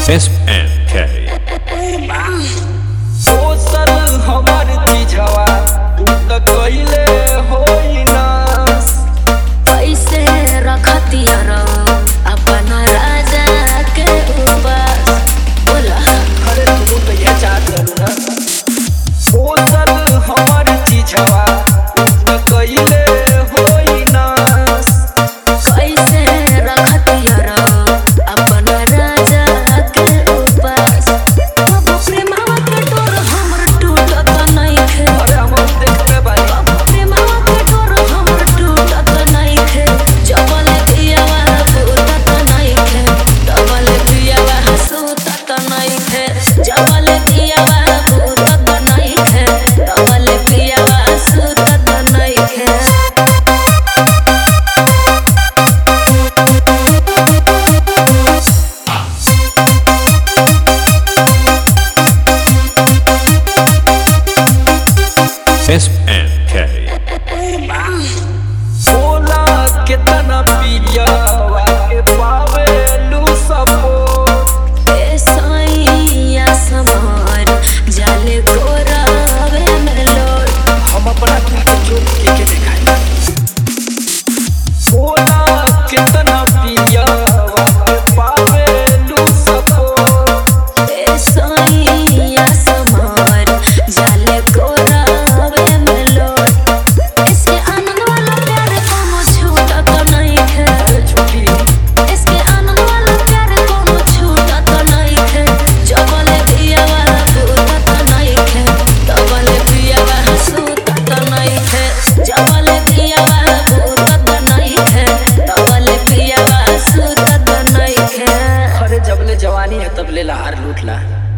SNK social हमार चीजवा त कइले होई नास कैसे रखतिया अपना राजा के उपास बोला। अरे तू तो ये चाहत रहलू ना। सोशल हमार चीजवा त कइले होई नास कैसे रखतिया अपना राजा के उपास। अब प्रेमवा के डोर हमर टूटत नइखे। अरे हम देखते बानी अब प्रेमवा के डोर हमर टूटत नइखे। जबल दियावा फूटत नइखे। डबल दियावा सुतत नइखे। जबल दियावा फूटत नइखे। डबल दियावा सुतत नइखे। SNK बोला कितना पियावा के पावेलू सपोर्ट ए साईया समार जाले गोरावे में लोट। हम अपना दिल को चोट के दिखाई। बोला कितना पियावा के पावेलू सपोर्ट ए साईया समार जाले गोरावे में लोट। इसके आनंद वाला प्यार कोनो छूटत नइखे। छोटी इसके आनंद वाला प्यार कोनो छूटत नइखे। जबल दियावा फूटत नइखे। डबल दियावा सुतत नइखे। जबल दियावा फूटत नइखे। डबल दियावा सुतत नइखे। अरे जबले जवानी है तबले लहार लूट ला।